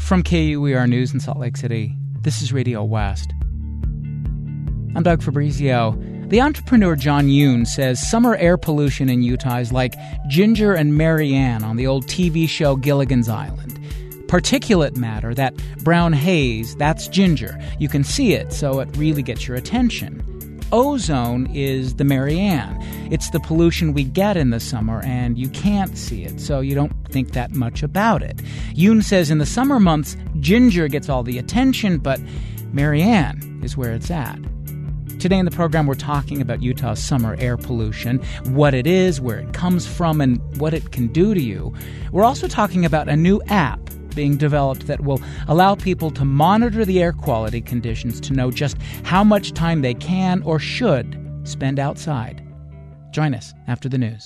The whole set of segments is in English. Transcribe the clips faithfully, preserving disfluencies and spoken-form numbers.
From K U E R News in Salt Lake City, this is Radio West. I'm Doug Fabrizio. The entrepreneur John Yoon says summer air pollution in Utah is like Ginger and Mary Ann on the old T V show Gilligan's Island. Particulate matter, that brown haze, that's ginger. You can see it, so it really gets your attention. Ozone is the Mary Ann. It's the pollution we get in the summer, and you can't see it, so you don't think that much about it. Yoon says in the summer months, ginger gets all the attention, but Mary Ann is where it's at. Today in the program, we're talking about Utah's summer air pollution, what it is, where it comes from, and what it can do to you. We're also talking about a new app being developed that will allow people to monitor the air quality conditions to know just how much time they can or should spend outside. Join us after the news.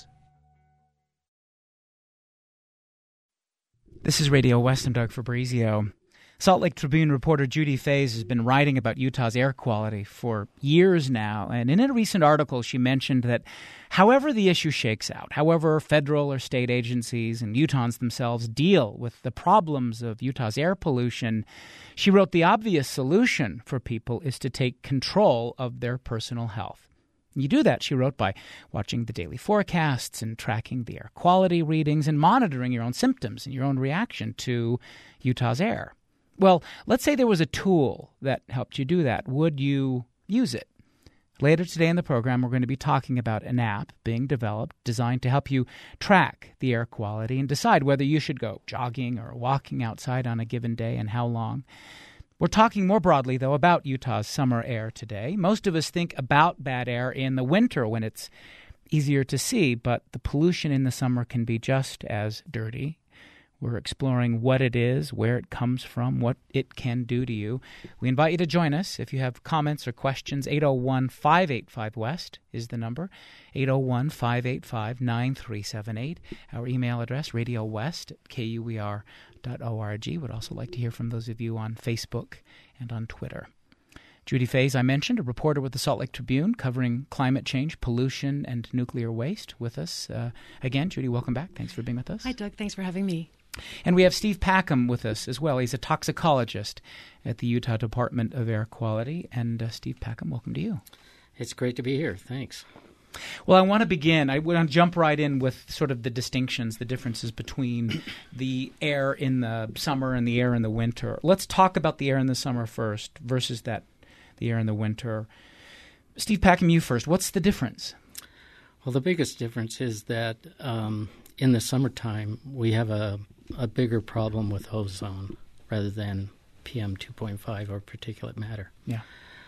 This is Radio West. I'm Doug Fabrizio. Salt Lake Tribune reporter Judy Faze has been writing about Utah's air quality for years now, and in a recent article she mentioned that however the issue shakes out, however federal or state agencies and Utahns themselves deal with the problems of Utah's air pollution, she wrote the obvious solution for people is to take control of their personal health. You do that, she wrote, by watching the daily forecasts and tracking the air quality readings and monitoring your own symptoms and your own reaction to Utah's air. Well, let's say there was a tool that helped you do that. Would you use it? Later today in the program, we're going to be talking about an app being developed designed to help you track the air quality and decide whether you should go jogging or walking outside on a given day and how long. We're talking more broadly, though, about Utah's summer air today. Most of us think about bad air in the winter when it's easier to see, but the pollution in the summer can be just as dirty. We're exploring what it is, where it comes from, what it can do to you. We invite you to join us. If you have comments or questions, eight oh one, five eight five, West is the number, eight oh one, five eight five, nine three seven eight. Our email address, radiowest at K U E R dot org. Would also like to hear from those of you on Facebook and on Twitter. Judy Faze, I mentioned, a reporter with the Salt Lake Tribune covering climate change, pollution, and nuclear waste with us. Uh, again, Judy, welcome back. Thanks for being with us. Hi, Doug. Thanks for having me. And we have Steve Packham with us as well. He's a toxicologist at the Utah Department of Air Quality. And uh, Steve Packham, welcome to you. It's great to be here. Thanks. Well, I want to begin. I want to jump right in with sort of the distinctions, the differences between the air in the summer and the air in the winter. Let's talk about the air in the summer first versus that the air in the winter. Steve Packham, you first. What's the difference? Well, the biggest difference is that um, in the summertime, we have a, a bigger problem with ozone rather than P M two point five or particulate matter. Yeah.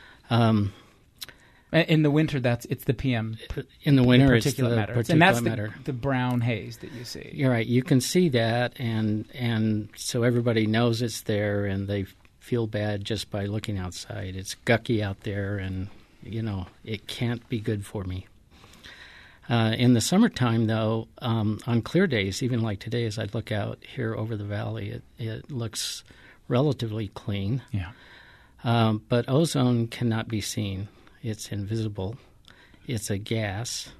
Um, in the winter, that's it's the P M. In the winter, the it's the matter. particulate and that's matter. The, the brown haze that you see. You're right. You can see that, and and so everybody knows it's there, and they feel bad just by looking outside. It's gucky out there, and, you know, it can't be good for me. Uh, in the summertime, though, um, on clear days, even like today, as I look out here over the valley, it, it looks relatively clean. Yeah. Um, but ozone cannot be seen. It's invisible. It's a gas.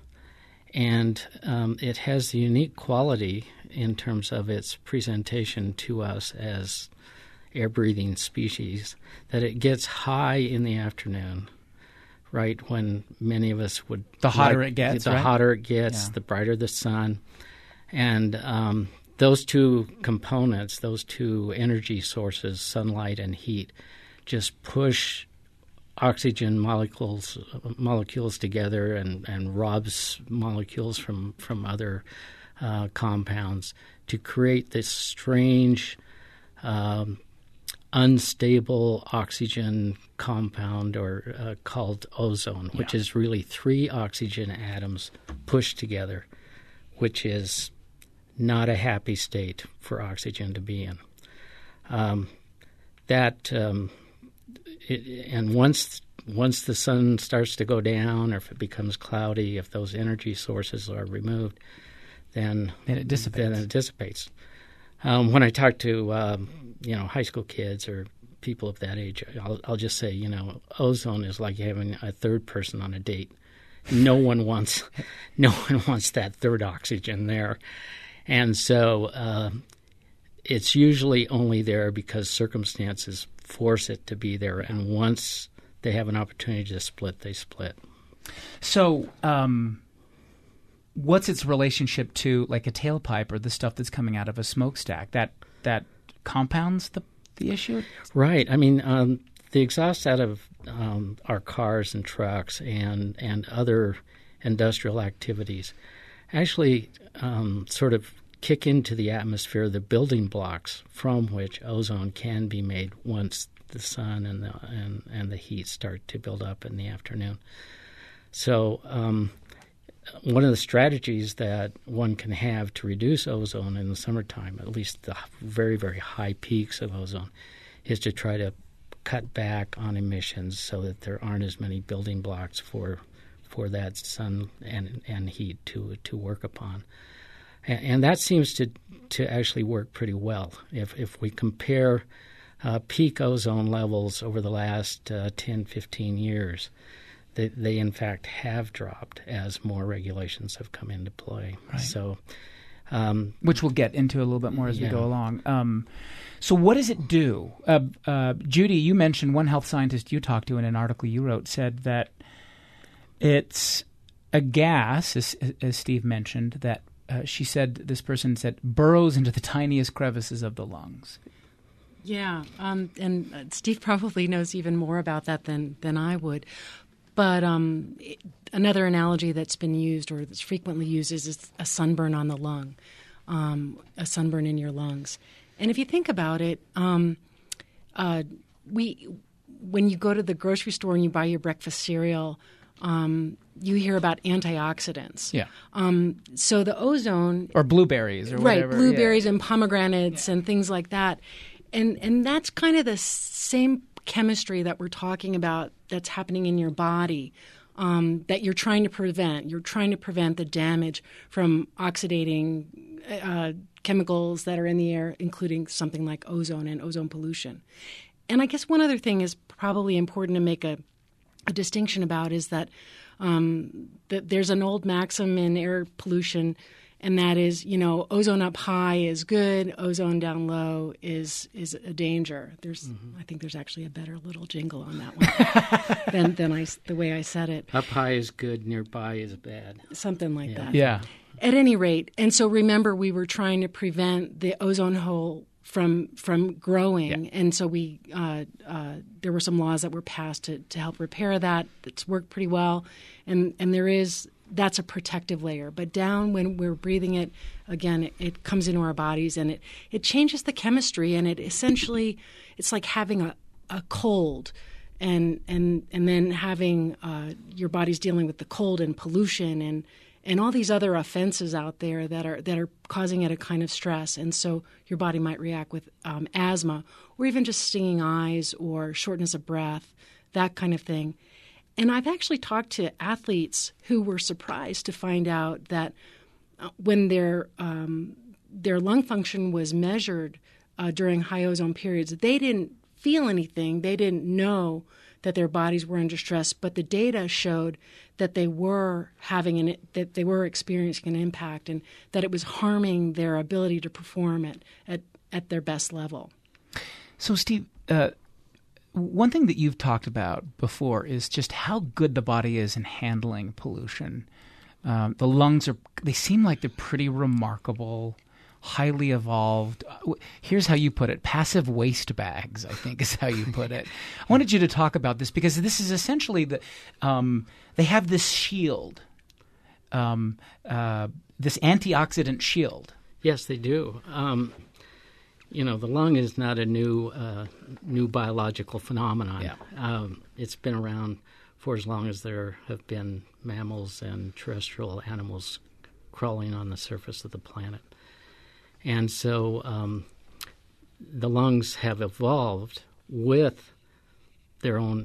And um, it has the unique quality in terms of its presentation to us as air-breathing species that it gets high in the afternoon, right when many of us would... The hotter like, it gets, The right? hotter it gets, Yeah. the brighter the sun. And um, those two components, those two energy sources, sunlight and heat, just push oxygen molecules molecules together and, and robs molecules from, from other uh, compounds to create this strange... Um, unstable oxygen compound or uh, called ozone, which yeah. is really three oxygen atoms pushed together, which is not a happy state for oxygen to be in. Um, that um, it, and once once the sun starts to go down, or if it becomes cloudy, if those energy sources are removed, then then it dissipates. Then it dissipates. Um, when I talk to um, you know high school kids or people of that age, I'll, I'll just say, you know, ozone is like having a third person on a date. No one wants, no one wants that third oxygen there, and so uh, it's usually only there because circumstances force it to be there, and once they have an opportunity to split, they split. So, um, what's its relationship to like a tailpipe or the stuff that's coming out of a smokestack? That that compounds the the issue? Right. I mean, um, the exhaust out of um, our cars and trucks and, and other industrial activities actually um, sort of kick into the atmosphere the building blocks from which ozone can be made once the sun and the and, and the heat start to build up in the afternoon. So um, one of the strategies that one can have to reduce ozone in the summertime, at least the very, very high peaks of ozone, is to try to cut back on emissions so that there aren't as many building blocks for for that sun and, and heat to to work upon. And, and that seems to to actually work pretty well. If if we compare uh, peak ozone levels over the last uh, ten, fifteen years, they, they in fact have dropped as more regulations have come into play. Right. So, um, which we'll get into a little bit more as yeah. we go along. Um, so what does it do? Uh, uh, Judy, you mentioned one health scientist you talked to in an article you wrote said that it's a gas, as, as Steve mentioned, that uh, she said, this person said, burrows into the tiniest crevices of the lungs. Yeah, um, and uh, Steve probably knows even more about that than, than I would. But um, it, another analogy that's been used or that's frequently used is, is a sunburn on the lung, um, a sunburn in your lungs. And if you think about it, um, uh, we when you go to the grocery store and you buy your breakfast cereal, um, you hear about antioxidants. Yeah. Um, so the ozone... Or blueberries or right, whatever. Right, blueberries yeah. and pomegranates yeah. and things like that. And and that's kind of the same chemistry that we're talking about that's happening in your body um, that you're trying to prevent. You're trying to prevent the damage from oxidating uh, chemicals that are in the air, including something like ozone and ozone pollution. And I guess one other thing is probably important to make a, a distinction about is that, um, that there's an old maxim in air pollution, and that is, you know, ozone up high is good, ozone down low is is a danger. There's, mm-hmm. I think there's actually a better little jingle on that one than than I the way I said it. Up high is good, nearby is bad. Something like yeah. that. Yeah. At any rate, and so remember, we were trying to prevent the ozone hole from from growing, yeah. and so we uh, uh, there were some laws that were passed to to help repair that. That's worked pretty well, and and there is. That's a protective layer. But down when we're breathing it, again, it, it comes into our bodies and it, it changes the chemistry, and it essentially, it's like having a, a cold and and and then having uh, your body's dealing with the cold and pollution and, and all these other offenses out there that are that are causing it a kind of stress. And so your body might react with um, asthma or even just stinging eyes or shortness of breath, that kind of thing. And I've actually talked to athletes who were surprised to find out that when their um, their lung function was measured uh, during high ozone periods, they didn't feel anything. They didn't know that their bodies were under stress, but the data showed that they were having an that they were experiencing an impact, and that it was harming their ability to perform at at, at their best level. So, Steve. Uh One thing that you've talked about before is just how good the body is in handling pollution. Um, the lungs are, they seem like they're pretty remarkable, highly evolved. Here's how you put it. Passive waste bags, I think is how you put it. I wanted you to talk about this because this is essentially the, um, they have this shield, um, uh, this antioxidant shield. Yes, they do. Um You know, the lung is not a new uh, new biological phenomenon. Yeah. Um, it's been around for as long as there have been mammals and terrestrial animals crawling on the surface of the planet. And so um, the lungs have evolved with their own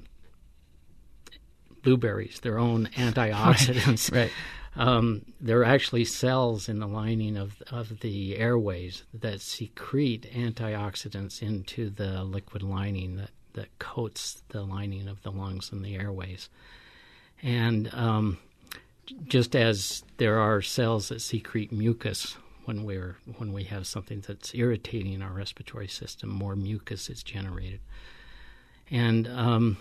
blueberries, their own antioxidants. Right. right. Um, there are actually cells in the lining of of the airways that secrete antioxidants into the liquid lining that, that coats the lining of the lungs and the airways. And um, just as there are cells that secrete mucus when we're when we have something that's irritating our respiratory system, more mucus is generated. And um,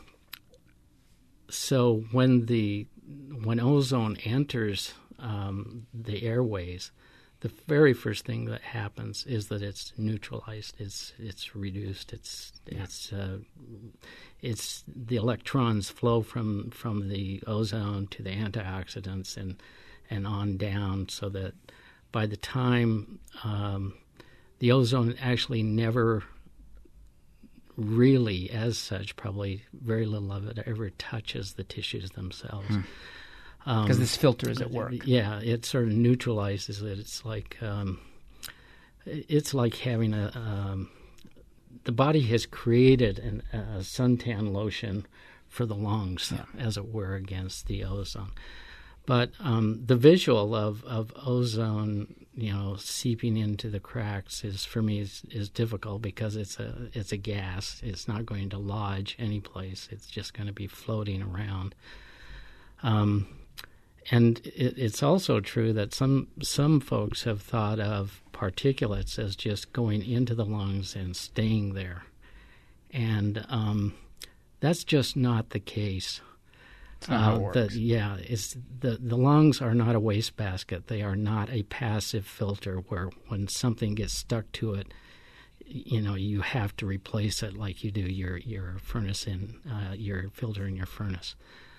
so when the when ozone enters um, the airways, the very first thing that happens is that it's neutralized. It's it's reduced. It's yeah. it's uh, it's the electrons flow from from the ozone to the antioxidants and and on down, so that by the time um, the ozone actually never really, as such, probably very little of it ever touches the tissues themselves. Hmm. Because um, this filter is at work. Yeah, it sort of neutralizes it. It's like um, it's like having a um, the body has created an, a suntan lotion for the lungs, yeah. as it were, against the ozone. But um, the visual of, of ozone, you know, seeping into the cracks is for me is, is difficult because it's a it's a gas. It's not going to lodge any place. It's just going to be floating around. Um, And it, it's also true that some some folks have thought of particulates as just going into the lungs and staying there. And um, that's just not the case. That's not uh, how it works. The, yeah, it's, the, the lungs are not a wastebasket. They are not a passive filter where when something gets stuck to it, you know, you have to replace it like you do your, your furnace in, uh, your filter in your furnace.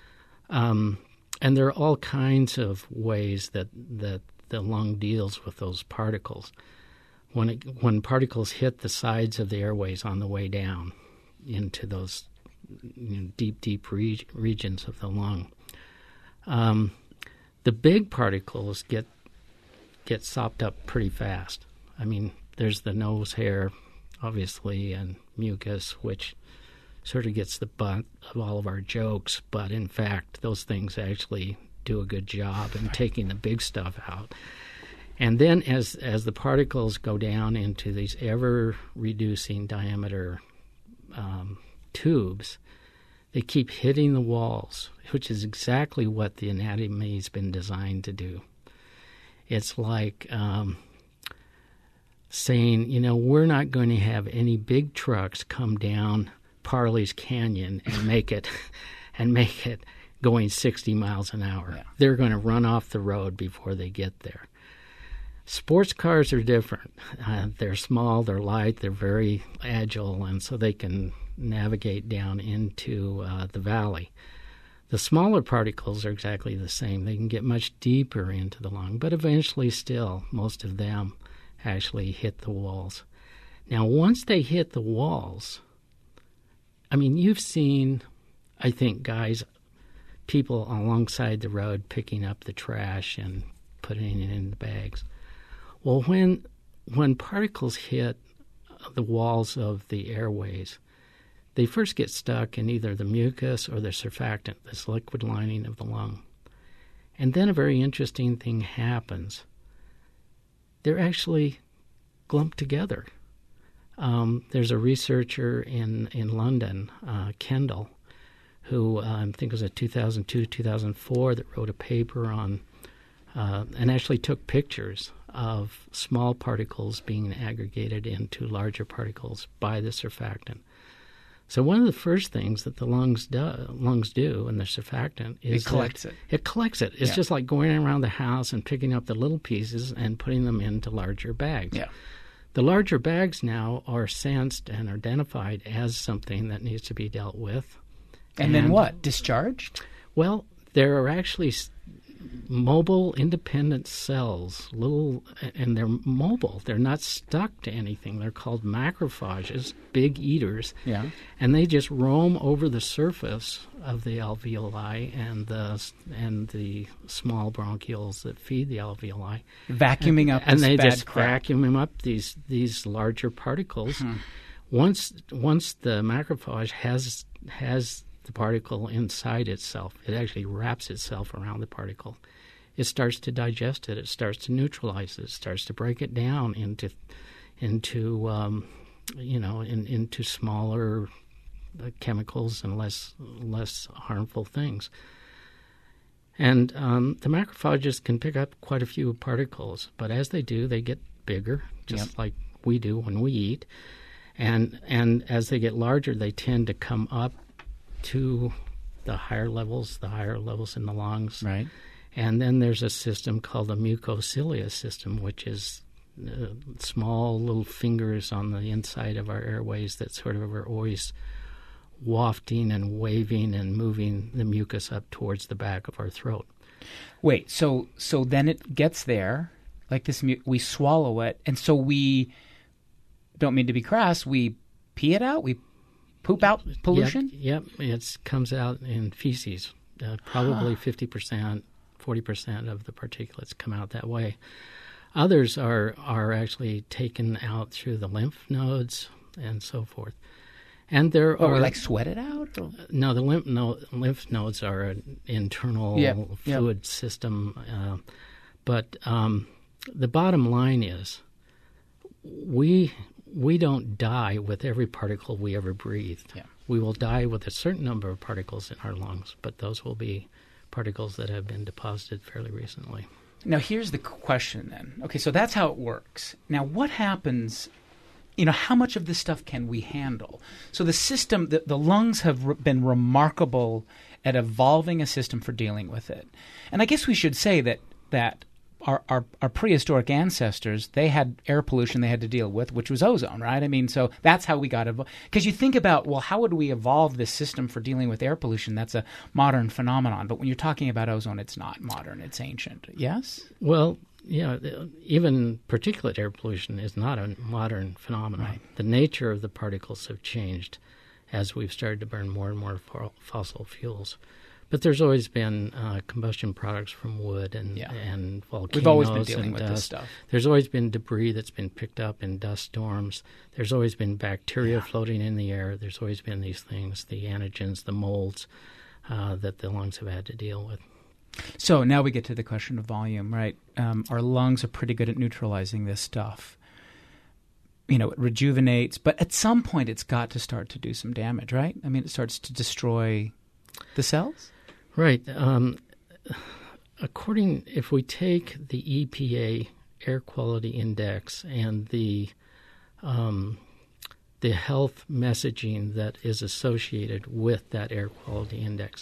Um And there are all kinds of ways that, that the lung deals with those particles. When it, when particles hit the sides of the airways on the way down into those you know, deep, deep re- regions of the lung, um, the big particles get get sopped up pretty fast. I mean, there's the nose hair, obviously, and mucus, which sort of gets the butt of all of our jokes, but in fact, those things actually do a good job in taking the big stuff out. And then as as the particles go down into these ever-reducing diameter um, tubes, they keep hitting the walls, which is exactly what the anatomy has been designed to do. It's like um, saying, you know, we're not going to have any big trucks come down Parley's Canyon and make it and make it going sixty miles an hour. Yeah. They're going to run off the road before they get there. Sports cars are different. Uh, they're small, they're light, they're very agile, and so they can navigate down into uh, the valley. The smaller particles are exactly the same. They can get much deeper into the lung, but eventually still, most of them actually hit the walls. Now, once they hit the walls, I mean, you've seen, I think, guys, people alongside the road picking up the trash and putting it in the bags. Well, when when particles hit the walls of the airways, they first get stuck in either the mucus or the surfactant, this liquid lining of the lung. And then a very interesting thing happens. They're actually clumped together. Um, there's a researcher in, in London, uh, Kendall, who uh, I think it was a two thousand two, two thousand four that wrote a paper on uh, and actually took pictures of small particles being aggregated into larger particles by the surfactant. So one of the first things that the lungs do, lungs do in the surfactant is it collects it. It collects it. It's yeah. just like going around the house and picking up the little pieces and putting them into larger bags. Yeah. The larger bags now are sensed and identified as something that needs to be dealt with. And, and then what? Discharged? Well, there are actually mobile independent cells, little, and they're mobile. They're not stuck to anything. They're called macrophages, big eaters. Yeah. And they just roam over the surface of the alveoli and the and the small bronchioles that feed the alveoli, vacuuming and, up and this they bad just crap. vacuum up these these larger particles. Hmm. Once once the macrophage has has the particle inside itself, it actually wraps itself around the particle. It starts to digest it. It starts to neutralize it. It starts to break it down into into um, you know in, into smaller chemicals and less less harmful things. And um, the macrophages can pick up quite a few particles, but as they do, they get bigger, just Yep. like we do when we eat. And and as they get larger, they tend to come up to the higher levels, the higher levels in the lungs. Right. And then there's a system called the mucocilia system, which is uh, small little fingers on the inside of our airways that sort of are always wafting and waving and moving the mucus up towards the back of our throat. Wait, so so then it gets there, like this, mu- we swallow it, and so we, don't mean to be crass, we pee it out? We poop out pollution? Yep, yep. It comes out in feces. Uh, probably fifty percent, forty percent of the particulates come out that way. Others are, are actually taken out through the lymph nodes and so forth. And there Or are we like sweat it out? Or? no, the lymph, no, lymph nodes are an internal Yep, yep. fluid system. Uh, but um, the bottom line is, we we don't die with every particle we ever breathed. Yeah. We will die with a certain number of particles in our lungs, but those will be particles that have been deposited fairly recently. Now, here's the question then. Okay, so that's how it works. Now, what happens, you know, how much of this stuff can we handle? So the system, the, the lungs have re- been remarkable at evolving a system for dealing with it. And I guess we should say that that our, our, our prehistoric ancestors, they had air pollution they had to deal with, which was ozone, right? I mean, so that's how we got evolved. Because you think about, well, how would we evolve this system for dealing with air pollution? That's a modern phenomenon. But when you're talking about ozone, it's not modern, it's ancient. Yes? Well, yeah, even particulate air pollution is not a modern phenomenon. Right. The nature of the particles have changed as we've started to burn more and more fo- fossil fuels. But there's always been uh, combustion products from wood and, Yeah. and volcanoes. We've always been dealing and with dust. this stuff. There's always been debris that's been picked up in dust storms. There's always been bacteria Yeah. floating in the air. There's always been these things, the antigens, the molds uh, that the lungs have had to deal with. So now we get to the question of volume, right? Um, our lungs are pretty good at neutralizing this stuff. You know, it rejuvenates, but at some point it's got to start to do some damage, right? I mean, it starts to destroy the cells? Right. Um, according, if we take the E P A Air Quality Index and the um, the health messaging that is associated with that air quality index,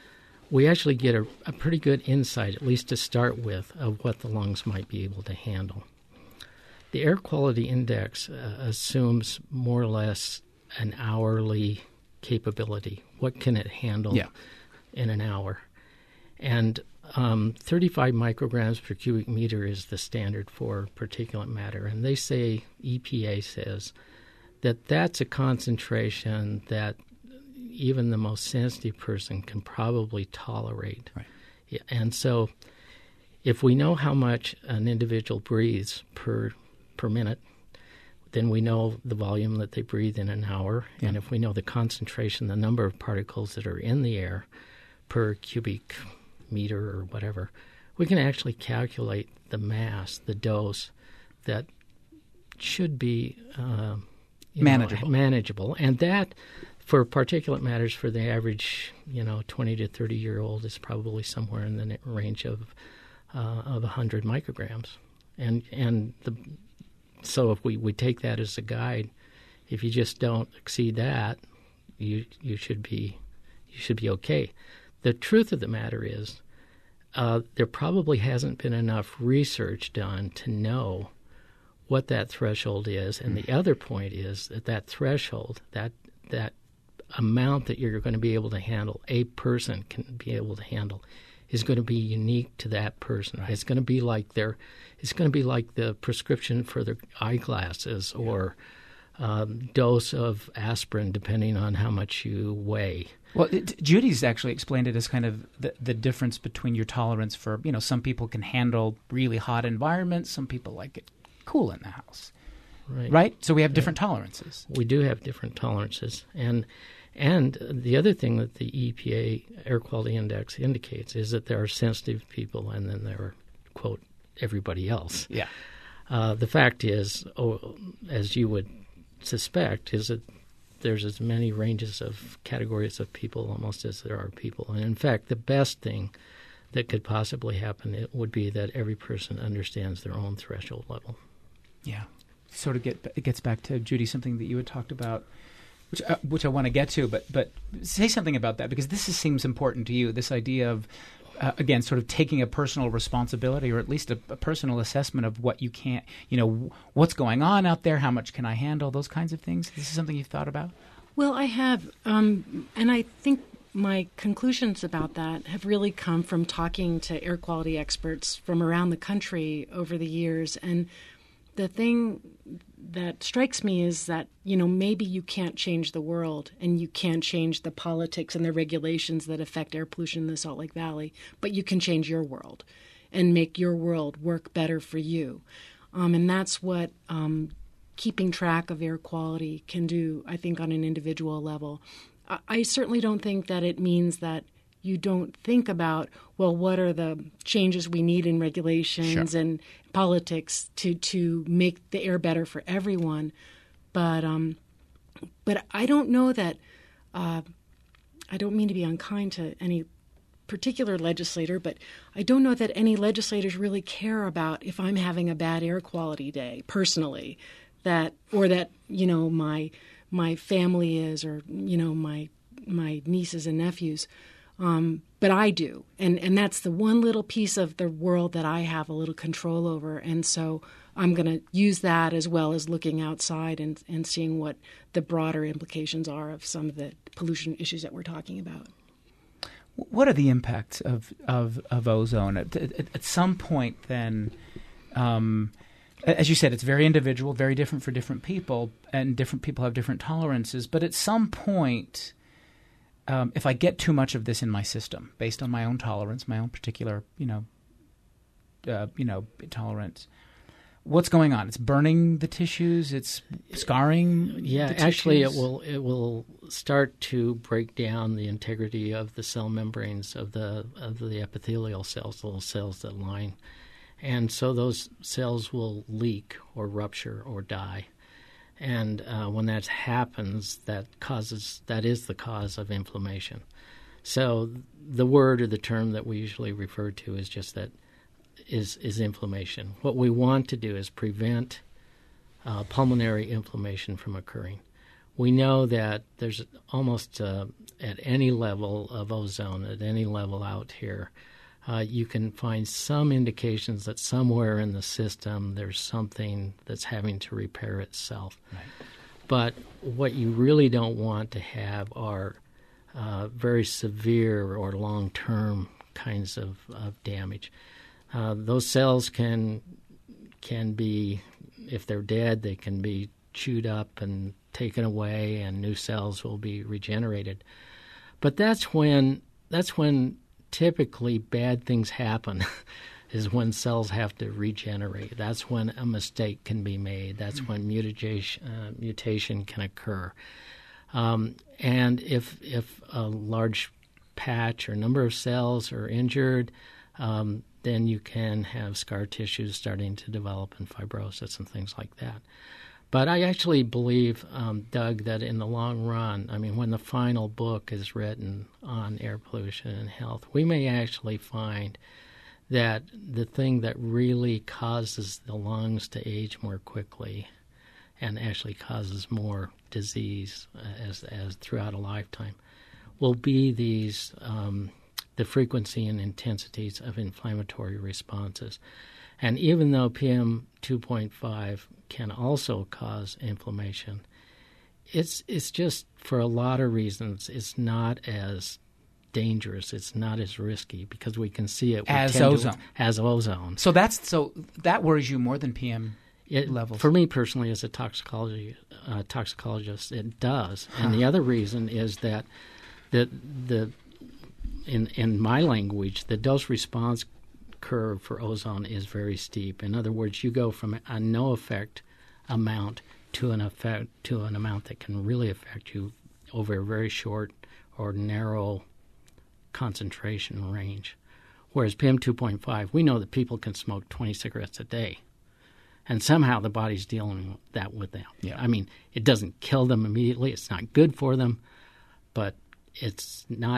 we actually get a, a pretty good insight, at least to start with, of what the lungs might be able to handle. The air quality index uh, assumes more or less an hourly capability. What can it handle Yeah. in an hour? And um, thirty-five micrograms per cubic meter is the standard for particulate matter. And they say, E P A says, that that's a concentration that even the most sensitive person can probably tolerate. Right. Yeah, and so if we know how much an individual breathes per per minute, then we know the volume that they breathe in an hour. Yeah. And if we know the concentration, the number of particles that are in the air per cubic meter or whatever, we can actually calculate the mass, the dose that should be uh, you Manageable. know, manageable. And that, for particulate matters, for the average, you know, twenty to thirty year old is probably somewhere in the range of uh, of one hundred micrograms. And and the so if we, we take that as a guide, if you just don't exceed that, you you should be you should be okay. The truth of the matter is, uh, there probably hasn't been enough research done to know what that threshold is. And the other point is that that threshold, that that amount that you're going to be able to handle, a person can be able to handle, is going to be unique to that person. Right. It's going to be like their, it's going to be like the prescription for their eyeglasses or um, dose of aspirin, depending on how much you weigh. Well, it, Judy's actually explained it as kind of the, the difference between your tolerance for, you know, some people can handle really hot environments, some people like it cool in the house. Right. Right? So we have different yeah. tolerances. We do have different tolerances. And and the other thing that the E P A Air Quality Index indicates is that there are sensitive people and then there are, quote, everybody else. Yeah. Uh, the fact is, oh, as you would suspect, is that there's as many ranges of categories of people almost as there are people. And in fact, the best thing that could possibly happen, it would be that every person understands their own threshold level. Yeah. Sort of get it gets back to, Judy, something that you had talked about, which uh, which I want to get to, but but say something about that, because this is, seems important to you, this idea of, uh, again, sort of taking a personal responsibility, or at least a, a personal assessment of what you can't, you know, what's going on out there, how much can I handle, those kinds of things. This is something you've thought about? Well, I have, um, and I think my conclusions about that have really come from talking to air quality experts from around the country over the years. And the thing that strikes me is that, you know, maybe you can't change the world and you can't change the politics and the regulations that affect air pollution in the Salt Lake Valley, but you can change your world and make your world work better for you. Um, and that's what um, keeping track of air quality can do, I think, on an individual level. I, I certainly don't think that it means that you don't think about, well, what are the changes we need in regulations sure. and politics to, to make the air better for everyone. But um, but I don't know that, uh, I don't mean to be unkind to any particular legislator, but I don't know that any legislators really care about if I'm having a bad air quality day personally, that or that, you know, my my family is, or, you know, my my nieces and nephews. Um, but I do. And, and that's the one little piece of the world that I have a little control over. And so I'm going to use that as well as looking outside and, and seeing what the broader implications are of some of the pollution issues that we're talking about. What are the impacts of, of, of ozone? At, at, at some point then, um, as you said, it's very individual, very different for different people, and different people have different tolerances. But at some point, Um, if I get too much of this in my system, based on my own tolerance, my own particular, you know, uh, you know, tolerance, what's going on? It's burning the tissues. It's scarring. Yeah, the actually, tissues? it will it will start to break down the integrity of the cell membranes of the of the epithelial cells, those cells that line, and so those cells will leak or rupture or die. And uh, when that happens, that causes that is the cause of inflammation. So the word or the term that we usually refer to is just that is is inflammation. What we want to do is prevent uh, pulmonary inflammation from occurring. We know that there's almost uh, at any level of ozone, at any level out here, Uh, you can find some indications that somewhere in the system there's something that's having to repair itself. Right. But what you really don't want to have are uh, very severe or long-term kinds of, of damage. Uh, those cells can can be, if they're dead, they can be chewed up and taken away, and new cells will be regenerated. But that's when that's when typically bad things happen, is when cells have to regenerate. That's when a mistake can be made. That's mm-hmm. when mutation uh, mutation can occur. Um, and if if a large patch or number of cells are injured, um, then you can have scar tissues starting to develop and fibrosis and things like that. But I actually believe, um, Doug, that in the long run, I mean, when the final book is written on air pollution and health, we may actually find that the thing that really causes the lungs to age more quickly and actually causes more disease as as throughout a lifetime will be these um, the frequency and intensities of inflammatory responses. And even though P M two point five can also cause inflammation, it's it's just, for a lot of reasons, it's not as dangerous. It's not as risky because we can see it as ozone. To, as ozone. So that's so that worries you more than P M it, levels. For me personally, as a toxicology uh, toxicologist, it does. And huh. the other reason is that the the in in my language, the dose response curve for ozone is very steep. In other words, you go from a no effect amount to an effect to an amount that can really affect you over a very short or narrow concentration range. Whereas P M two point five, we know that people can smoke twenty cigarettes a day, and somehow the body's dealing with that with them. Yeah. I mean, it doesn't kill them immediately. It's not good for them, but it's not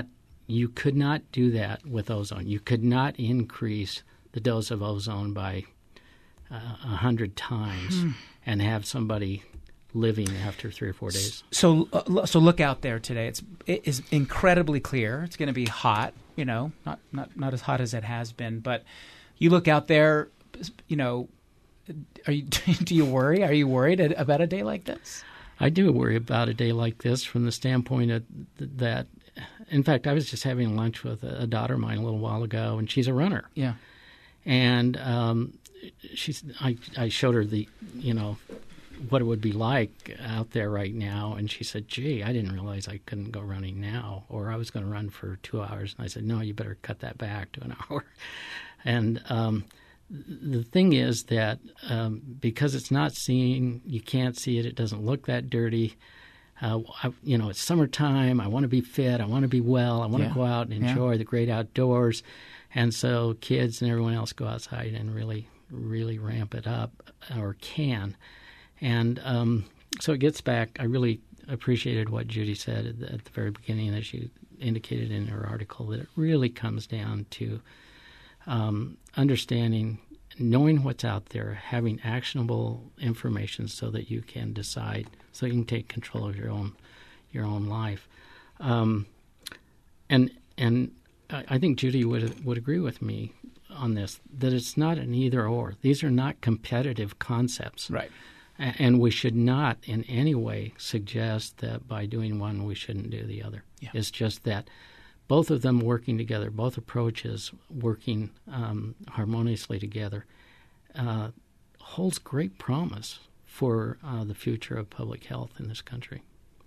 You could not do that with ozone. You could not increase the dose of ozone by uh, a hundred times hmm. and have somebody living after three or four days. So, uh, so look out there today. It's it is incredibly clear. It's going to be hot. You know, not not not as hot as it has been, but you look out there. You know, are you do you worry? Are you worried about a day like this? I do worry about a day like this from the standpoint of that. In fact, I was just having lunch with a daughter of mine a little while ago, and she's a runner. Yeah, and um, she's. I I showed her the you know. what it would be like out there right now. And she said, gee, I didn't realize I couldn't go running now, or I was going to run for two hours. And I said, no, you better cut that back to an hour. And um, the thing is that um, because it's not seen, you can't see it, it doesn't look that dirty. Uh, I, you know, it's summertime. I want to be fit. I want to be well. I want yeah. to go out and enjoy yeah. the great outdoors. And so kids and everyone else go outside and really, really ramp it up, or can. And um, so it gets back, I really appreciated what Judy said at the, at the very beginning, as she indicated in her article, that it really comes down to um, understanding, knowing what's out there, having actionable information so that you can decide, so you can take control of your own your own life. Um, and and I think Judy would would agree with me on this, that it's not an either or. These are not competitive concepts. Right. And we should not in any way suggest that by doing one we shouldn't do the other. Yeah. It's just that both of them working together, both approaches working um, harmoniously together, uh, holds great promise for uh, the future of public health in this country.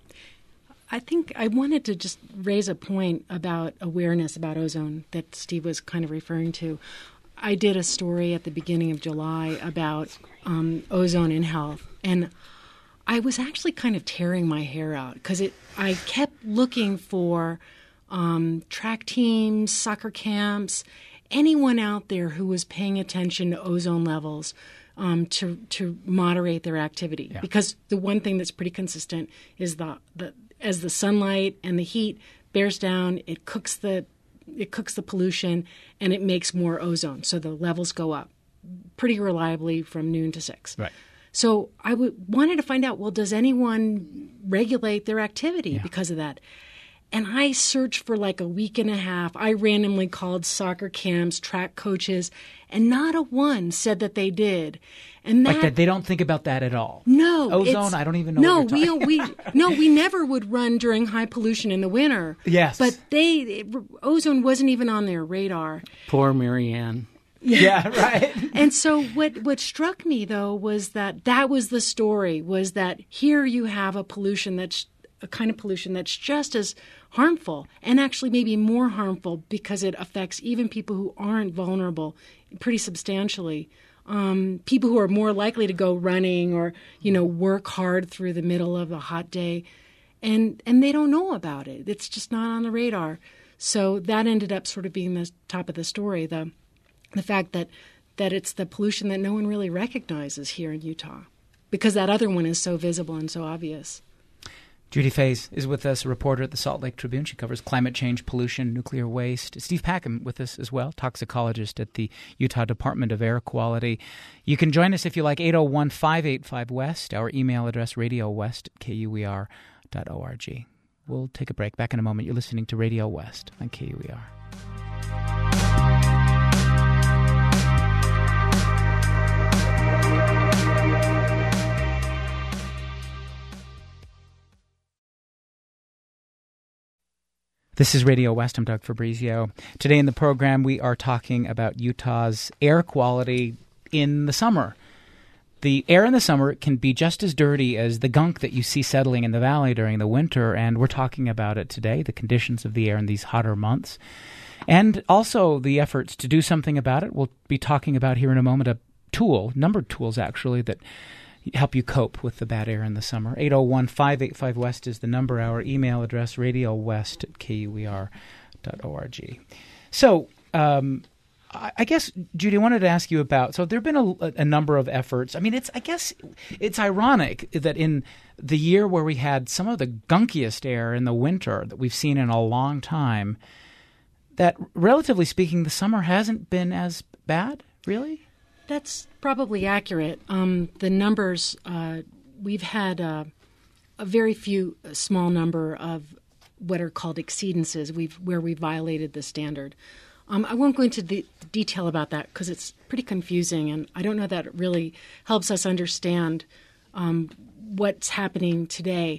I think I wanted to just raise a point about awareness about ozone that Steve was kind of referring to. I did a story at the beginning of July about um, ozone in health, and I was actually kind of tearing my hair out because it. I kept looking for um, track teams, soccer camps, anyone out there who was paying attention to ozone levels um, to to moderate their activity. Yeah. Because the one thing that's pretty consistent is the, the as the sunlight and the heat bears down, it cooks the It cooks the pollution, and it makes more ozone. So the levels go up pretty reliably from noon to six. Right. So I w- wanted to find out, well, does anyone regulate their activity yeah. because of that? And I searched for like a week and a half. I randomly called soccer camps, track coaches, and not a one said that they did. And that, like that, they don't think about that at all. No, ozone. I don't even know. No, what you're we we no, we never would run during high pollution in the winter. Yes, but they it, ozone wasn't even on their radar. Poor Marianne. Yeah, yeah right. And so what what struck me though was that that was the story. Was that here you have a pollution that's a kind of pollution that's just as harmful, and actually maybe more harmful because it affects even people who aren't vulnerable pretty substantially. Um, people who are more likely to go running or, you know, work hard through the middle of a hot day, and and they don't know about it. It's just not on the radar. So that ended up sort of being the top of the story, the the fact that, that it's the pollution that no one really recognizes here in Utah, because that other one is so visible and so obvious. Judy Faze is with us, a reporter at the Salt Lake Tribune. She covers climate change, pollution, nuclear waste. Steve Packham with us as well, toxicologist at the Utah Department of Air Quality. You can join us if you like, eight oh one, five eight five, West. Our email address, radio west at k u e r dot org. We'll take a break. Back in a moment. You're listening to Radio West on K U E R. This is Radio West. I'm Doug Fabrizio. Today in the program, we are talking about Utah's air quality in the summer. The air in the summer can be just as dirty as the gunk that you see settling in the valley during the winter, and we're talking about it today, the conditions of the air in these hotter months, and also the efforts to do something about it. We'll be talking about here in a moment a tool, numbered tools actually, that help you cope with the bad air in the summer. eight oh one, five eight five, West is the number. Our email address, radio west at k u e r dot org. So um, I, I guess, Judy, I wanted to ask you about, so there have been a, a number of efforts. I mean, it's I guess it's ironic that in the year where we had some of the gunkiest air in the winter that we've seen in a long time, that, relatively speaking, the summer hasn't been as bad, really? That's probably accurate. Um, the numbers, uh, we've had uh, a very few, a small number of what are called exceedances, we've, where we violated the standard. Um, I won't go into the detail about that because it's pretty confusing, and I don't know that it really helps us understand um, what's happening today.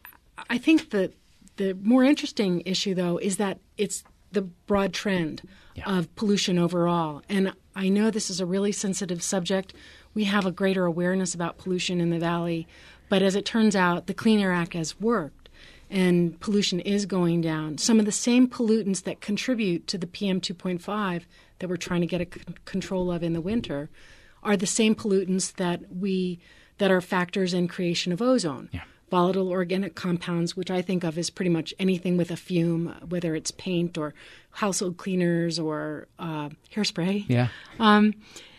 I think the the more interesting issue, though, is that it's the broad trend yeah. of pollution overall. And I know this is a really sensitive subject. We have a greater awareness about pollution in the Valley, but as it turns out, the Clean Air Act has worked, and pollution is going down. Some of the same pollutants that contribute to the P M two point five that we're trying to get a c- control of in the winter are the same pollutants that we that are factors in creation of ozone. Yeah. Volatile organic compounds, which I think of as pretty much anything with a fume, whether it's paint or household cleaners or uh, hairspray. Yeah. Um,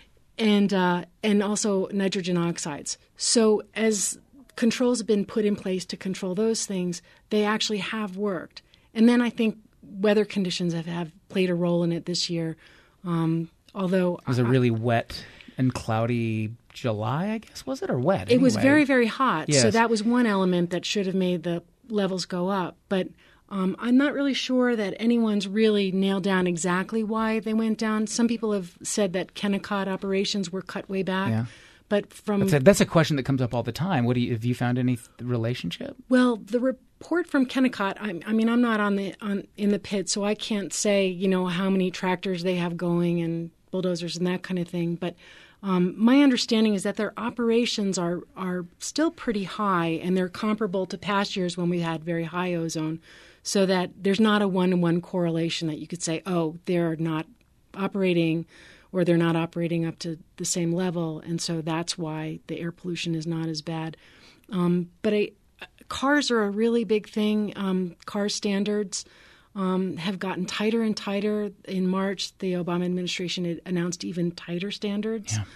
and uh, and also nitrogen oxides. So as controls have been put in place to control those things, they actually have worked. And then I think weather conditions have, have played a role in it this year. Um, although it was a really I, wet and cloudy July, I guess, was it, or wet? It anyway. was very, very hot. Yes. So that was one element that should have made the levels go up. But um, I'm not really sure that anyone's really nailed down exactly why they went down. Some people have said that Kennecott operations were cut way back. Yeah. But from that's a, that's a question that comes up all the time. What do you, have you found any relationship? Well, the report from Kennecott, I, I mean, I'm not on the on in the pit, so I can't say, you know, how many tractors they have going and bulldozers and that kind of thing. But um, my understanding is that their operations are are still pretty high, and they're comparable to past years when we had very high ozone, so that there's not a one-to-one correlation that you could say, oh, they're not operating or they're not operating up to the same level, and so that's why the air pollution is not as bad. Um, but I, cars are a really big thing. Um, car standards um, have gotten tighter and tighter. In March, the Obama administration had announced even tighter standards. Yeah.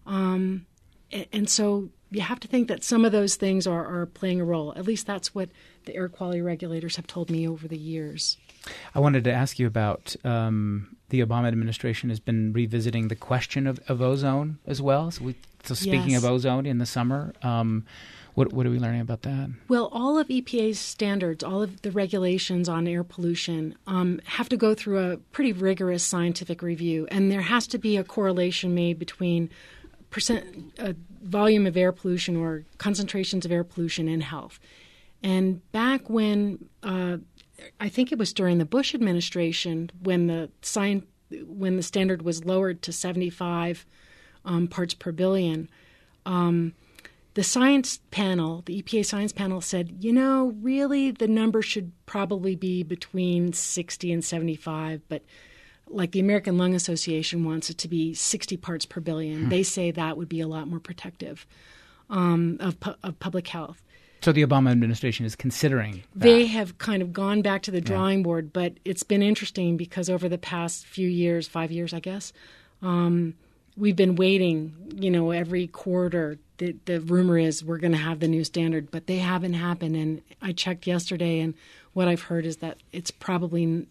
Um, and, and so you have to think that some of those things are, are playing a role. At least that's what the air quality regulators have told me over the years. I wanted to ask you about um, the Obama administration has been revisiting the question of, of ozone as well. So, we, so speaking yes. of ozone in the summer, um, what, what are we learning about that? Well, all of E P A's standards, all of the regulations on air pollution um, have to go through a pretty rigorous scientific review, and there has to be a correlation made between percent uh, volume of air pollution or concentrations of air pollution and health. And back when uh, I think it was during the Bush administration when the sign, when the standard was lowered to seventy-five um, parts per billion, um, the science panel, the E P A science panel said, you know, really the number should probably be between sixty and seventy-five, but like the American Lung Association wants it to be sixty parts per billion. Hmm. They say that would be a lot more protective um, of, pu- of public health. So the Obama administration is considering that. They have kind of gone back to the drawing yeah. board, but it's been interesting because over the past few years, five years, I guess, um, we've been waiting, you know, every quarter. The, the rumor is we're going to have the new standard, but they haven't happened. And I checked yesterday, and what I've heard is that it's probably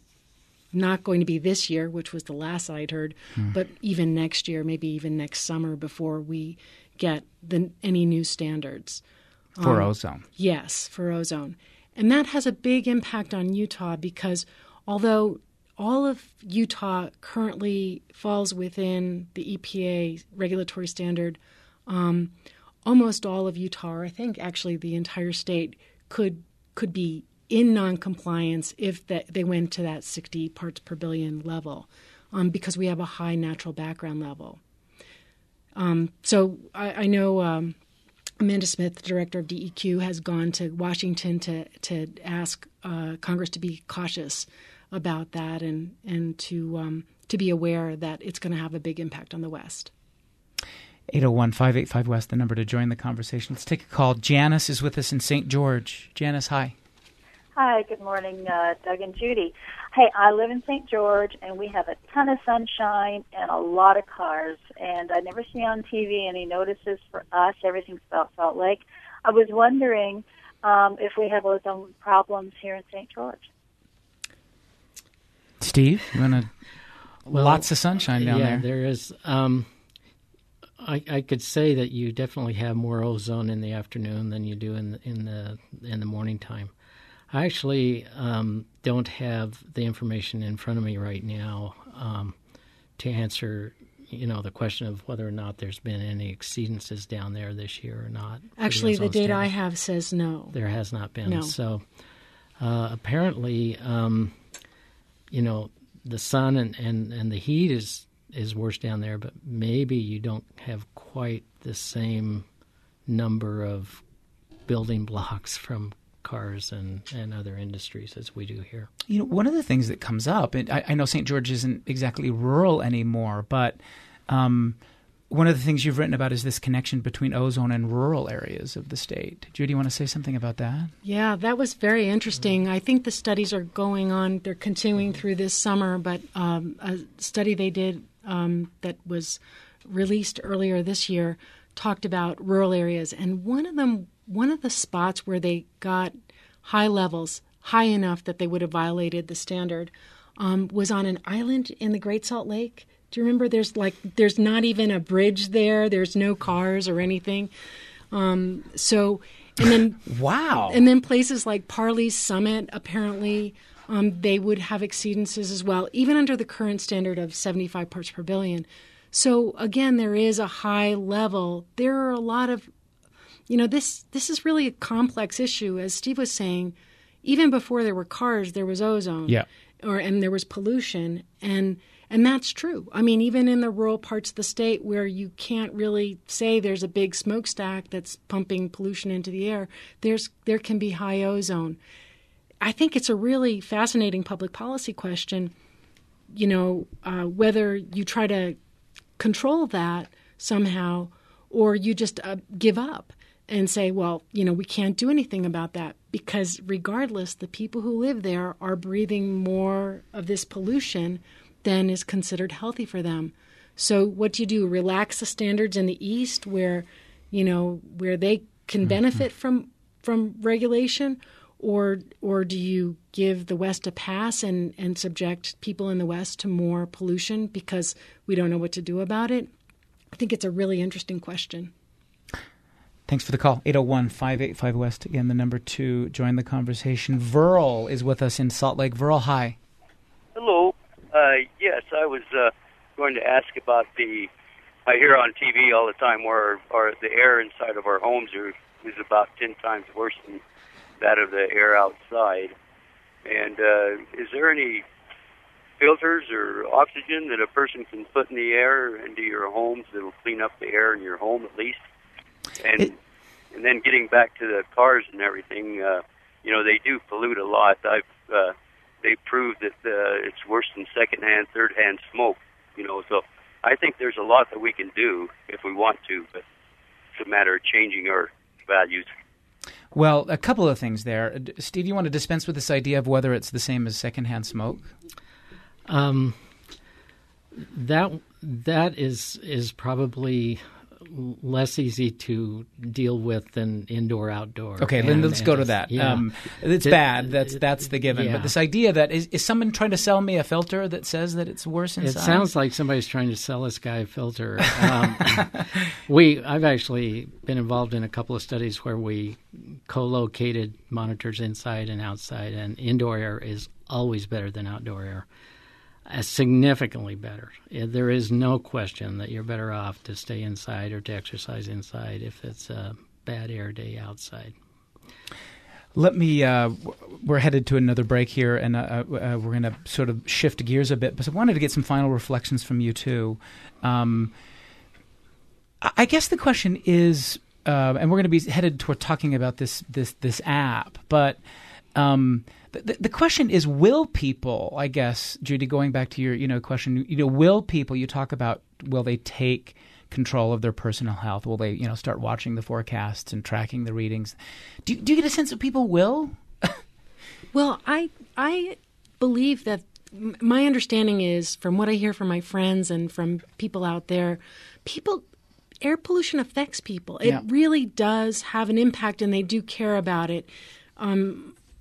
not going to be this year, which was the last I'd heard, hmm. but even next year, maybe even next summer before we get the, any new standards. For um, ozone. Yes, for ozone. And that has a big impact on Utah because although all of Utah currently falls within the E P A regulatory standard, um, almost all of Utah, or I think actually the entire state, could could be in noncompliance if the, they went to that sixty parts per billion level um, because we have a high natural background level. Um, so I, I know... Um, Amanda Smith, the director of D E Q, has gone to Washington to to ask uh, Congress to be cautious about that and and to um, to be aware that it's going to have a big impact on the West. eight oh one, five eight five, West, the number to join the conversation. Let's take a call. Janice is with us in Saint George. Janice, hi. Hi, good morning, uh, Doug and Judy. Hey, I live in Saint George, and we have a ton of sunshine and a lot of cars. And I never see on T V any notices for us. Everything's about Salt Lake. I was wondering um, if we have ozone problems here in Saint George. Steve, you want to? Well, lots of sunshine down yeah, there. there is. Um, I, I could say that you definitely have more ozone in the afternoon than you do in the, in the in the morning time. I actually um, don't have the information in front of me right now um, to answer, you know, the question of whether or not there's been any exceedances down there this year or not. Actually, the, the data standards. I have says no. There has not been. No. So uh, apparently, um, you know, the sun and, and, and the heat is, is worse down there, but maybe you don't have quite the same number of building blocks from cars and, and other industries as we do here. You know, one of the things that comes up, and I, I know Saint George isn't exactly rural anymore, but um, one of the things you've written about is this connection between ozone and rural areas of the state. Judy, you want to say something about that? Yeah, that was very interesting. I think the studies are going on. They're continuing through this summer, but um, a study they did um, that was released earlier this year talked about rural areas. And one of them, one of the spots where they got high levels, high enough that they would have violated the standard, um, was on an island in the Great Salt Lake. Do you remember? There's like there's not even a bridge there. There's no cars or anything. Um, so, and then wow. And then places like Parley's Summit, apparently, um, they would have exceedances as well, even under the current standard of seventy-five parts per billion. So again, there is a high level. There are a lot of, you know, this this is really a complex issue. As Steve was saying, even before there were cars, there was ozone. Yeah. Or and there was pollution, and and that's true. I mean, even in the rural parts of the state where you can't really say there's a big smokestack that's pumping pollution into the air, there's there can be high ozone. I think it's a really fascinating public policy question, you know, uh, whether you try to control that somehow or you just uh, give up and say, well, you know, we can't do anything about that because regardless, the people who live there are breathing more of this pollution than is considered healthy for them. So what do you do? Relax the standards in the East where, you know, where they can benefit from from regulation? Or or do you give the West a pass and, and subject people in the West to more pollution because we don't know what to do about it? I think it's a really interesting question. Thanks for the call. eight oh one, five eight five, West. Again, the number to join the conversation. Verl is with us in Salt Lake. Verl, hi. Hello. Uh, yes, I was uh, going to ask about the, I hear on T V all the time where our, the air inside of our homes are, is about ten times worse than that of the air outside. And uh, is there any filters or oxygen that a person can put in the air into your homes that will clean up the air in your home at least? And it, and then getting back to the cars and everything, uh, you know, they do pollute a lot. I've uh, they proved that uh, it's worse than secondhand, third-hand smoke. You know, so I think there's a lot that we can do if we want to, but it's a matter of changing our values. Well, a couple of things there. Steve, you want to dispense with this idea of whether it's the same as secondhand smoke? Um, that that is is probably less easy to deal with than indoor outdoor. Okay, then let's go to that. Yeah. Um, it's It- bad. That's that's the given. yeah. But this idea that is, is someone trying to sell me a filter that says that it's worse It inside? sounds like somebody's trying to sell this guy a filter. Um, we, I've actually been involved in a couple of studies where we co-located monitors inside and outside, and indoor air is always better than outdoor air, uh, significantly better. Yeah, there is no question that you're better off to stay inside or to exercise inside if it's a bad air day outside. Let me, uh, we're headed to another break here, and uh, uh, we're going to sort of shift gears a bit, but I wanted to get some final reflections from you, too. Um, I guess the question is, uh, and we're going to be headed toward talking about this this, this app, but um, the, the question is, will people, I guess, Judy, going back to your you know question, you know, will people, you talk about, will they take control of their personal health? Will they, you know, start watching the forecasts and tracking the readings? Do, do you get a sense that people will? Well, I I believe that m- my understanding is, from what I hear from my friends and from people out there, people air pollution affects people. It Yeah. really does have an impact, and they do care about it. Um,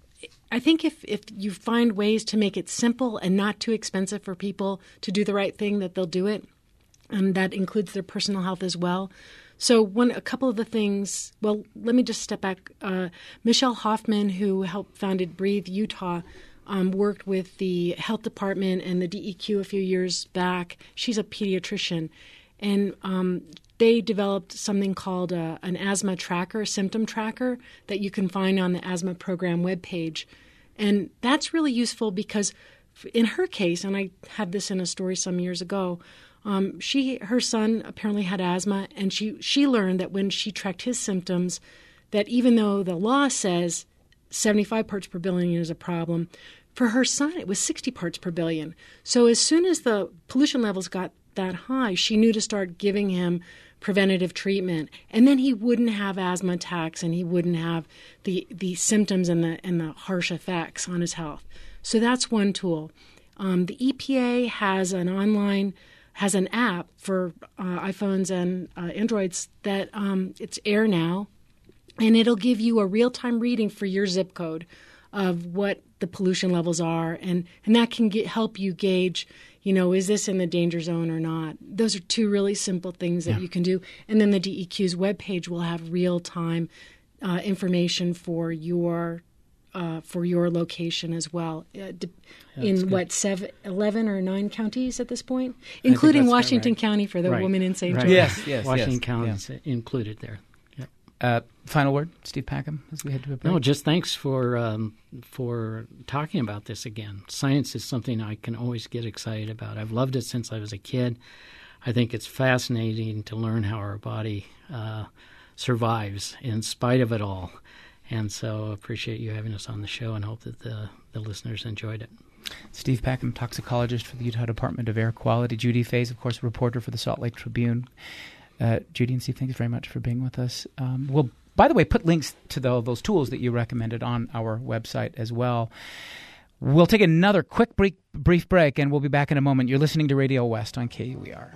I think if, if you find ways to make it simple and not too expensive for people to do the right thing, that they'll do it. And that includes their personal health as well. So one, a couple of the things, well, let me just step back. Uh, Michelle Hoffman, who helped founded Breathe Utah, um, worked with the health department and the D E Q a few years back. She's a pediatrician. And um, they developed something called a, an asthma tracker, symptom tracker, that you can find on the asthma program webpage. And that's really useful because in her case, and I had this in a story some years ago, um, she her son apparently had asthma, and she, she learned that when she tracked his symptoms, that even though the law says seventy-five parts per billion is a problem, for her son it was sixty parts per billion. So as soon as the pollution levels got that high, she knew to start giving him preventative treatment, and then he wouldn't have asthma attacks, and he wouldn't have the the symptoms and the and the harsh effects on his health. So that's one tool. Um, the E P A has an online has an app for uh, iPhones and uh, Androids that um, it's Air Now, and it'll give you a real time reading for your zip code of what the pollution levels are, and and that can get, help you gauge, you know, is this in the danger zone or not? Those are two really simple things that yeah. you can do. And then the D E Q's webpage will have real-time uh, information for your uh, for your location as well. Uh, de- yeah, in good. what seven, eleven or nine counties at this point, including Washington right. County for the right. woman in Saint Right. George. Yes, yes, Washington yes. County yes. is included there. Uh, final word, Steve Packham, as we head to a break. No, just thanks for um, for talking about this again. Science is something I can always get excited about. I've loved it since I was a kid. I think it's fascinating to learn how our body uh, survives in spite of it all. And so I appreciate you having us on the show and hope that the, the listeners enjoyed it. Steve Packham, toxicologist for the Utah Department of Air Quality. Judy Faze, of course, reporter for the Salt Lake Tribune. Uh, Judy and Steve, thanks very much for being with us. Um, we'll, by the way, put links to the, those tools that you recommended on our website as well. We'll take another quick brief, brief break, and we'll be back in a moment. You're listening to Radio West on K U E R.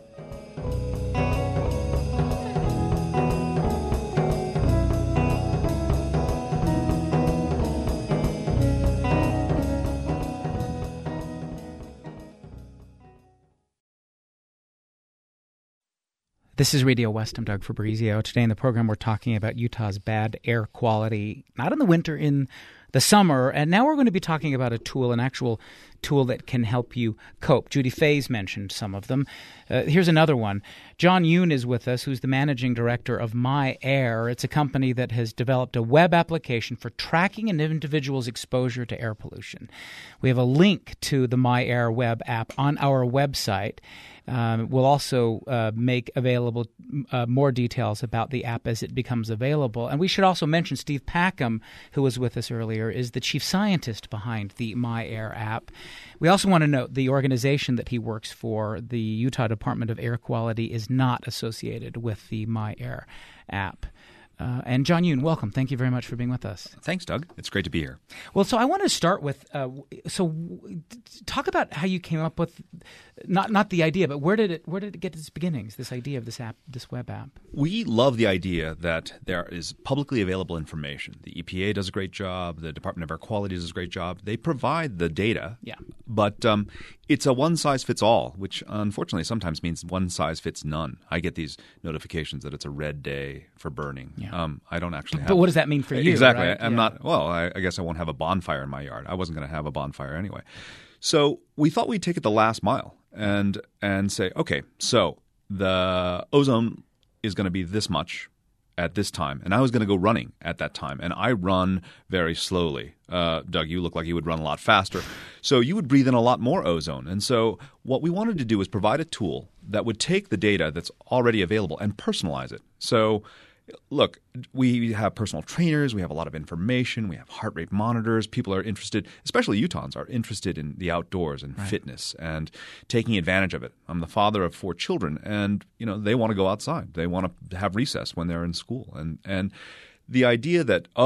This is Radio West. I'm Doug Fabrizio. Today in the program, we're talking about Utah's bad air quality, not in the winter, in the summer. And now we're going to be talking about a tool, an actual tool that can help you cope. Judy Faze mentioned some of them. Uh, here's another one. John Yoon is with us, who's the managing director of MyAir. It's a company that has developed a web application for tracking an individual's exposure to air pollution. We have a link to the MyAir web app on our website. Um, we'll also uh, make available uh, more details about the app as it becomes available. And we should also mention Steve Packham, who was with us earlier, is the chief scientist behind the MyAir app. We also want to note the organization that he works for, the Utah Department of Air Quality, is not associated with the MyAir app. Uh, and John Yoon, welcome. Thank you very much for being with us. Thanks, Doug. It's great to be here. Well, so I want to start with uh, so talk about how you came up with not not the idea, but where did it where did it get its beginnings? This idea of this app, this web app. We love the idea that there is publicly available information. The E P A does a great job. The Department of Air Quality does a great job. They provide the data. Yeah. But um, it's a one size fits all, which unfortunately sometimes means one size fits none. I get these notifications that it's a red day for burning. Yeah. Um, I don't actually have. But what does that mean for you? Exactly. Right? I'm yeah. not. Well, I, I guess I won't have a bonfire in my yard. I wasn't going to have a bonfire anyway. So we thought we'd take it the last mile and and say, okay, so the ozone is going to be this much at this time, and I was going to go running at that time, and I run very slowly. Uh, Doug, you look like you would run a lot faster, so you would breathe in a lot more ozone. And so what we wanted to do was provide a tool that would take the data that's already available and personalize it. So look, we have personal trainers. We have a lot of information. We have heart rate monitors. People are interested, especially Utahns, are interested in the outdoors and right. fitness and taking advantage of it. I'm the father of four children, and you know they want to go outside. They want to have recess when they're in school. And and the idea that, oh,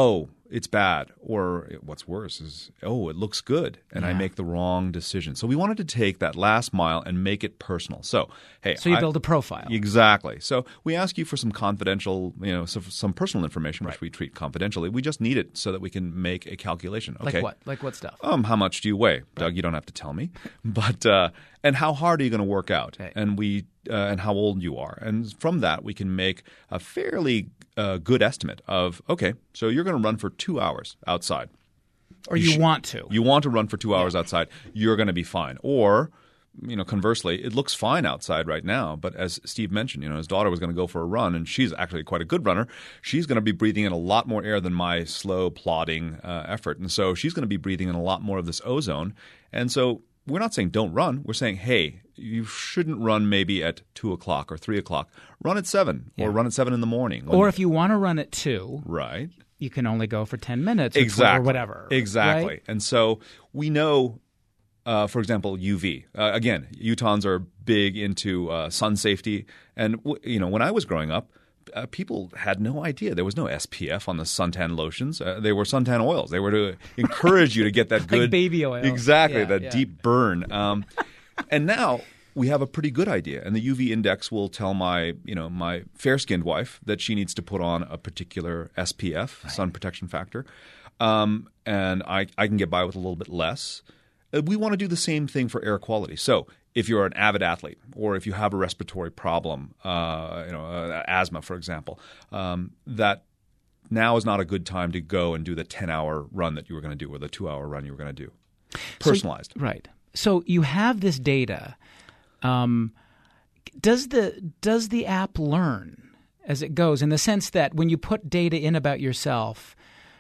it's bad, or what's worse is, oh, it looks good, and yeah. I make the wrong decision. So we wanted to take that last mile and make it personal. So, hey, so you I, build a profile. Exactly. So we ask you for some confidential, you know, some, some personal information, which right. we treat confidentially. We just need it so that we can make a calculation. Okay. Like what? Like what stuff? Um, how much do you weigh, right. Doug? You don't have to tell me, but uh, and how hard are you going to work out? Okay. And we uh, and how old you are, and from that we can make a fairly uh, good estimate of okay, so you're going to run for two hours outside, or you, you sh- want to. You want to run for two hours yeah. outside. You're going to be fine, or you know, conversely, it looks fine outside right now, but as Steve mentioned, you know, his daughter was going to go for a run, and she's actually quite a good runner. She's going to be breathing in a lot more air than my slow, plodding uh, effort, and so she's going to be breathing in a lot more of this ozone. And so we're not saying don't run. We're saying, hey, you shouldn't run maybe at two o'clock or three o'clock. Run at seven, yeah. or run at seven in the morning. Or if you want to run at two, right, you can only go for ten minutes, or exactly, or whatever. Exactly, right? And so we know. Uh, for example, U V. Uh, again, Utahns are big into uh, sun safety, and w- you know, when I was growing up, uh, people had no idea there was no S P F on the suntan lotions. Uh, they were suntan oils. They were to encourage you to get that good like baby oil, exactly yeah, that yeah. deep burn. Um, and now we have a pretty good idea, and the U V index will tell my you know my fair-skinned wife that she needs to put on a particular S P F, right. sun protection factor, um, and I I can get by with a little bit less. We want to do the same thing for air quality. So if you're an avid athlete, or if you have a respiratory problem, uh, you know, uh, asthma, for example, um, that now is not a good time to go and do the ten-hour run that you were going to do, or the two-hour run you were going to do. Personalized. So, right. So you have this data. Um, does the does the app learn as it goes, in the sense that when you put data in about yourself,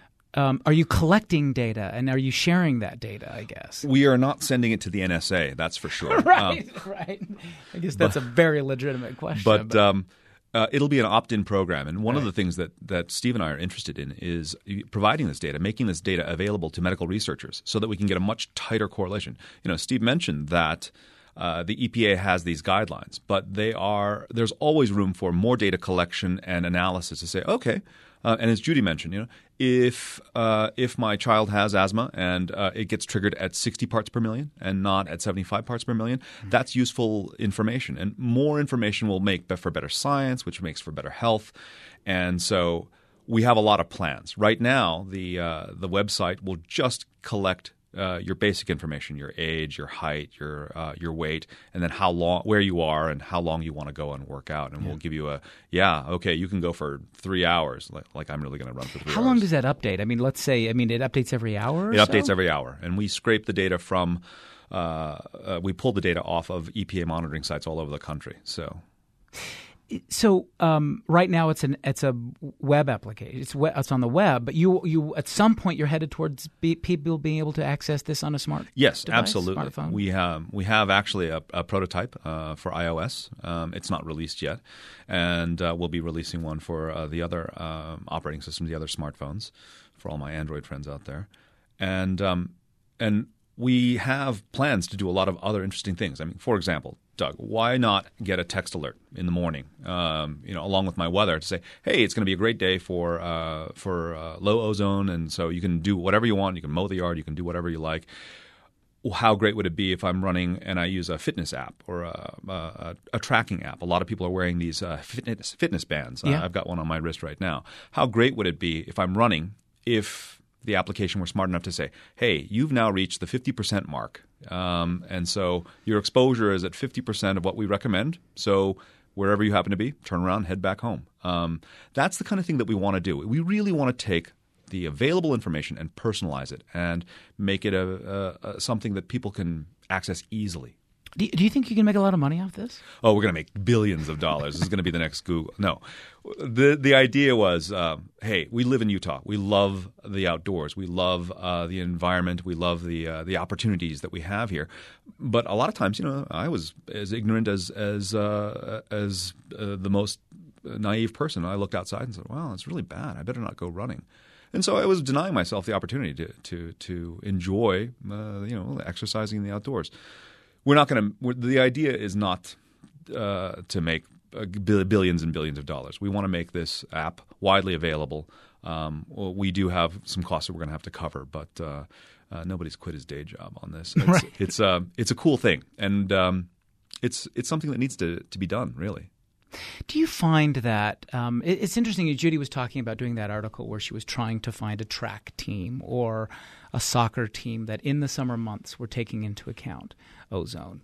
Um, are you collecting data, and are you sharing that data, I guess? We are not sending it to the N S A, that's for sure. right, um, right. I guess that's but, a very legitimate question. But, but. Um, uh, it'll be an opt-in program. And one right. of the things that, that Steve and I are interested in is providing this data, making this data available to medical researchers so that we can get a much tighter correlation. You know, Steve mentioned that Uh, the E P A has these guidelines, but they are there's always room for more data collection and analysis to say, okay, uh, and as Judy mentioned, you know, if uh, if my child has asthma and uh, it gets triggered at sixty parts per million and not at seventy-five parts per million, mm-hmm. that's useful information, and more information will make for better science, which makes for better health, and so we have a lot of plans. Right now, the uh, the website will just collect Uh, your basic information, your age, your height, your uh, your weight, and then how long, where you are, and how long you want to go and work out. And yeah. we'll give you a, yeah, okay, you can go for three hours, like, like I'm really going to run for three how hours. How long does that update? I mean, let's say, I mean, it updates every hour or It so? updates every hour. And we scrape the data from, uh, uh, we pull the data off of E P A monitoring sites all over the country. So... So um, right now it's an it's a web application. It's we, it's on the web, but you you at some point you're headed towards be, people being able to access this on a smart yes, device, absolutely. Smartphone. We have we have actually a, a prototype uh, for iOS. Um, it's not released yet, and uh, we'll be releasing one for uh, the other um, operating systems, the other smartphones, for all my Android friends out there, and um, and we have plans to do a lot of other interesting things. I mean, for example, Doug, why not get a text alert in the morning, um, you know, along with my weather to say, hey, it's going to be a great day for uh, for uh, low ozone, and so you can do whatever you want. You can mow the yard. You can do whatever you like. How great would it be if I'm running and I use a fitness app or a, a, a tracking app? A lot of people are wearing these uh, fitness fitness bands. Yeah. Uh, I've got one on my wrist right now. How great would it be if I'm running if the application were smart enough to say, hey, you've now reached the fifty percent mark. Um, and so your exposure is at fifty percent of what we recommend. So wherever you happen to be, turn around, head back home. Um, that's the kind of thing that we want to do. We really want to take the available information and personalize it and make it a, a, a something that people can access easily. Do you, do you think you can make a lot of money off this? Oh, we're going to make billions of dollars. This is going to be the next Google. No. The the idea was, uh, hey, we live in Utah. We love the outdoors. We love uh, the environment. We love the uh, the opportunities that we have here. But a lot of times, you know, I was as ignorant as as uh, as uh, the most naive person. I looked outside and said, wow, it's really bad. I better not go running. And so I was denying myself the opportunity to to to enjoy, uh, you know, exercising in the outdoors. We're not going to. The idea is not uh, to make uh, billions and billions of dollars. We want to make this app widely available. Um, well, we do have some costs that we're going to have to cover, but uh, uh, nobody's quit his day job on this. It's Right. it's, uh, it's a cool thing, and um, it's it's something that needs to, to be done, really. Do you find that um, it, it's interesting? Judy was talking about doing that article where she was trying to find a track team or a soccer team that in the summer months were taking into account ozone.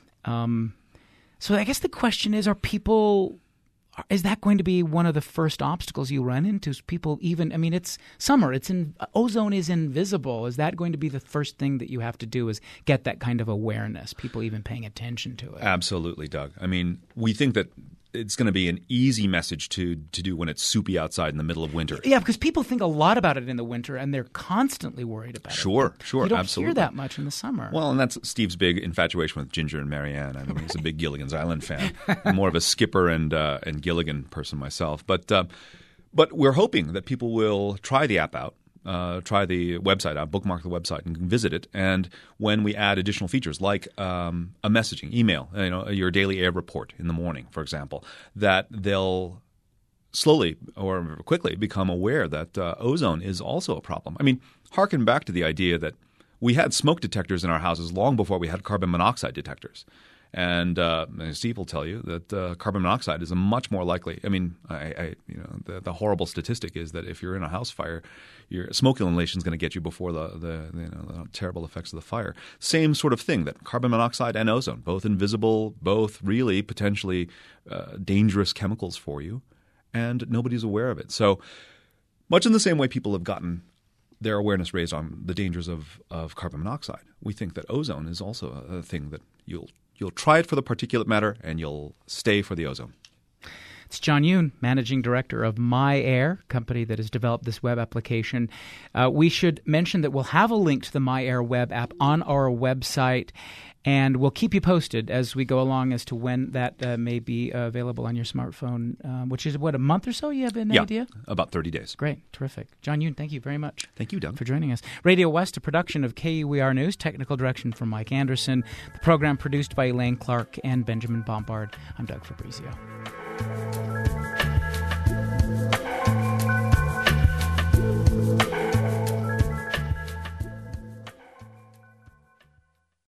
Um, so I guess the question is, are people – is that going to be one of the first obstacles you run into? Is people even – I mean, it's summer. It's in, ozone is invisible. Is that going to be the first thing that you have to do is get that kind of awareness, people even paying attention to it? Absolutely, Doug. I mean, we think that – it's going to be an easy message to to do when it's soupy outside in the middle of winter. Yeah, because people think a lot about it in the winter, and they're constantly worried about Sure, it. sure, You don't absolutely. hear that much in the summer. Well, and that's Steve's big infatuation with Ginger and Marianne. I mean, he's a big Gilligan's Island fan. I'm more of a Skipper and uh, and Gilligan person myself. But uh, but we're hoping that people will try the app out. Uh, try the website out, bookmark the website, and visit it. And when we add additional features like um, a messaging, email, you know, your daily air report in the morning, for example, that they'll slowly or quickly become aware that uh, ozone is also a problem. I mean, harken back to the idea that we had smoke detectors in our houses long before we had carbon monoxide detectors. And uh, Steve will tell you that uh, carbon monoxide is a much more likely. I mean, I, I you know, the, the horrible statistic is that if you're in a house fire, your smoke inhalation is going to get you before the the, you know, the terrible effects of the fire. Same sort of thing. That carbon monoxide and ozone, both invisible, both really potentially uh, dangerous chemicals for you, and nobody's aware of it. So much in the same way people have gotten their awareness raised on the dangers of, of carbon monoxide, we think that ozone is also a, a thing that you'll You'll try it for the particulate matter, and you'll stay for the ozone. It's John Yoon, Managing Director of MyAir, company that has developed this web application. Uh, we should mention that we'll have a link to the MyAir web app on our website, and we'll keep you posted as we go along as to when that uh, may be uh, available on your smartphone, um, which is, what, a month or so? You have an yeah, idea? About thirty days. Great. Terrific. John Yoon, thank you very much. Thank you, Doug. For joining us. Radio West, a production of K U E R News, technical direction from Mike Anderson, the program produced by Elaine Clark and Benjamin Bombard. I'm Doug Fabrizio.